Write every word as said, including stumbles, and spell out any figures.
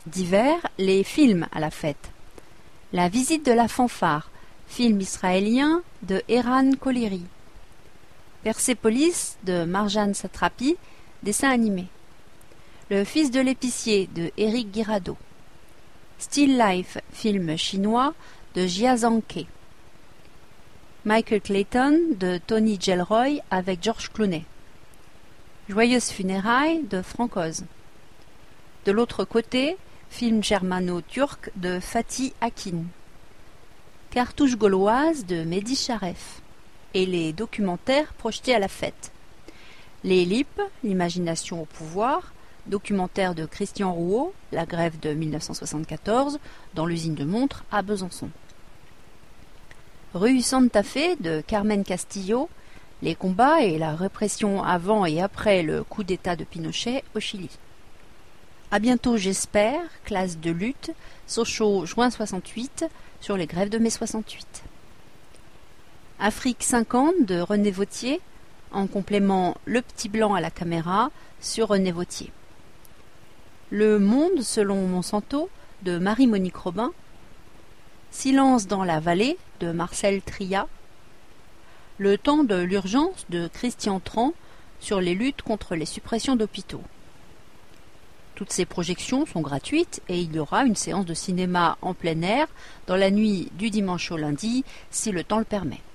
D'hiver, les films à la fête. La visite de la fanfare, film israélien de Eran Coliri. Persépolis de Marjane Satrapi, dessin animé. Le fils de l'épicier de Éric Guirado. Still Life, film chinois de Jia Zhangke. Michael Clayton de Tony Gilroy avec George Clooney. Joyeuses funérailles de Frank Oz. De l'autre côté, film germano-turc de Fatih Akin. Cartouche gauloise de Mehdi Charef. Et les documentaires projetés à la fête. Les L I P, l'imagination au pouvoir, documentaire de Christian Rouault, la grève de mille neuf cent soixante-quatorze, dans l'usine de montres à Besançon. Rue Santa Fe de Carmen Castillo, les combats et la répression avant et après le coup d'État de Pinochet au Chili. À bientôt j'espère, classe de lutte, Sochaux juin soixante-huit, sur les grèves de mai soixante-huit. Afrique cinquante de René Vauthier, en complément Le Petit Blanc à la caméra sur René Vauthier. Le Monde selon Monsanto de Marie-Monique Robin. Silence dans la vallée de Marcel Tria. Le temps de l'urgence de Christian Tran sur les luttes contre les suppressions d'hôpitaux. Toutes ces projections sont gratuites et il y aura une séance de cinéma en plein air dans la nuit du dimanche au lundi si le temps le permet.